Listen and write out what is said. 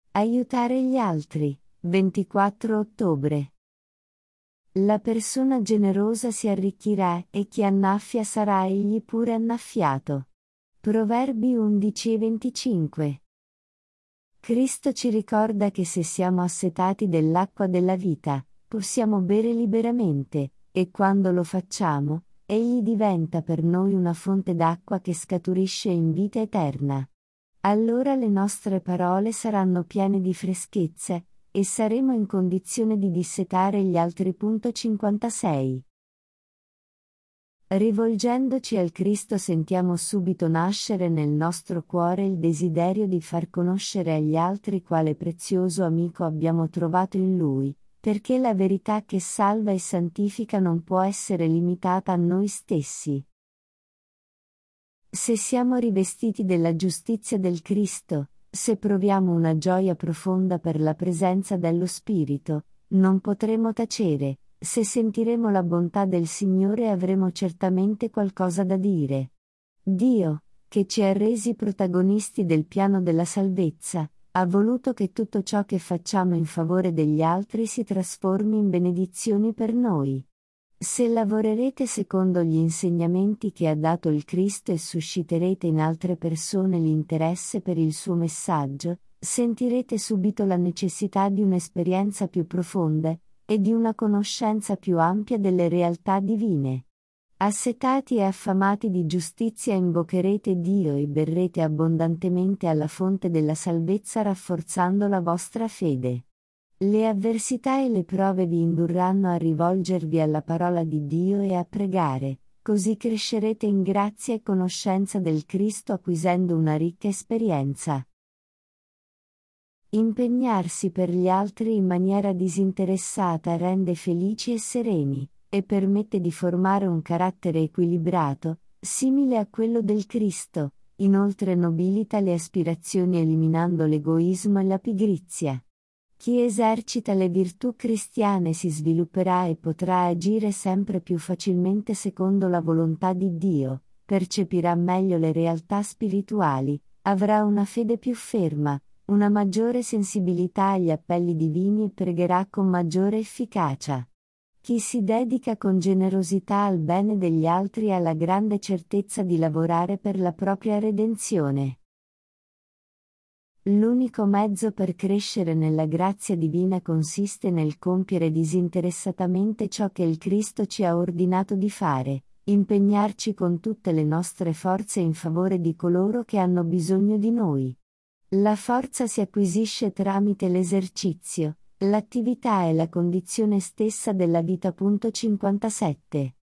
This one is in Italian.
Aiutare gli altri, 24 ottobre. La persona generosa si arricchirà e chi annaffia sarà egli pure annaffiato. Proverbi 11:25. Cristo ci ricorda che se siamo assetati dell'acqua della vita, possiamo bere liberamente, e quando lo facciamo, egli diventa per noi una fonte d'acqua che scaturisce in vita eterna. Allora le nostre parole saranno piene di freschezza, e saremo in condizione di dissetare gli altri. 56. Rivolgendoci al Cristo sentiamo subito nascere nel nostro cuore il desiderio di far conoscere agli altri quale prezioso amico abbiamo trovato in Lui, perché la verità che salva e santifica non può essere limitata a noi stessi. Se siamo rivestiti della giustizia del Cristo, se proviamo una gioia profonda per la presenza dello Spirito, non potremo tacere. Se sentiremo la bontà del Signore avremo certamente qualcosa da dire. Dio, che ci ha resi protagonisti del piano della salvezza, ha voluto che tutto ciò che facciamo in favore degli altri si trasformi in benedizioni per noi. Se lavorerete secondo gli insegnamenti che ha dato il Cristo e susciterete in altre persone l'interesse per il suo messaggio, sentirete subito la necessità di un'esperienza più profonda, e di una conoscenza più ampia delle realtà divine. Assetati e affamati di giustizia invocherete Dio e berrete abbondantemente alla fonte della salvezza rafforzando la vostra fede. Le avversità e le prove vi indurranno a rivolgervi alla parola di Dio e a pregare, così crescerete in grazia e conoscenza del Cristo acquisendo una ricca esperienza. Impegnarsi per gli altri in maniera disinteressata rende felici e sereni, e permette di formare un carattere equilibrato, simile a quello del Cristo, inoltre nobilita le aspirazioni eliminando l'egoismo e la pigrizia. Chi esercita le virtù cristiane si svilupperà e potrà agire sempre più facilmente secondo la volontà di Dio, percepirà meglio le realtà spirituali, avrà una fede più ferma, una maggiore sensibilità agli appelli divini e pregherà con maggiore efficacia. Chi si dedica con generosità al bene degli altri ha la grande certezza di lavorare per la propria redenzione. L'unico mezzo per crescere nella grazia divina consiste nel compiere disinteressatamente ciò che il Cristo ci ha ordinato di fare, impegnarci con tutte le nostre forze in favore di coloro che hanno bisogno di noi. La forza si acquisisce tramite l'esercizio, l'attività è la condizione stessa della vita. 57.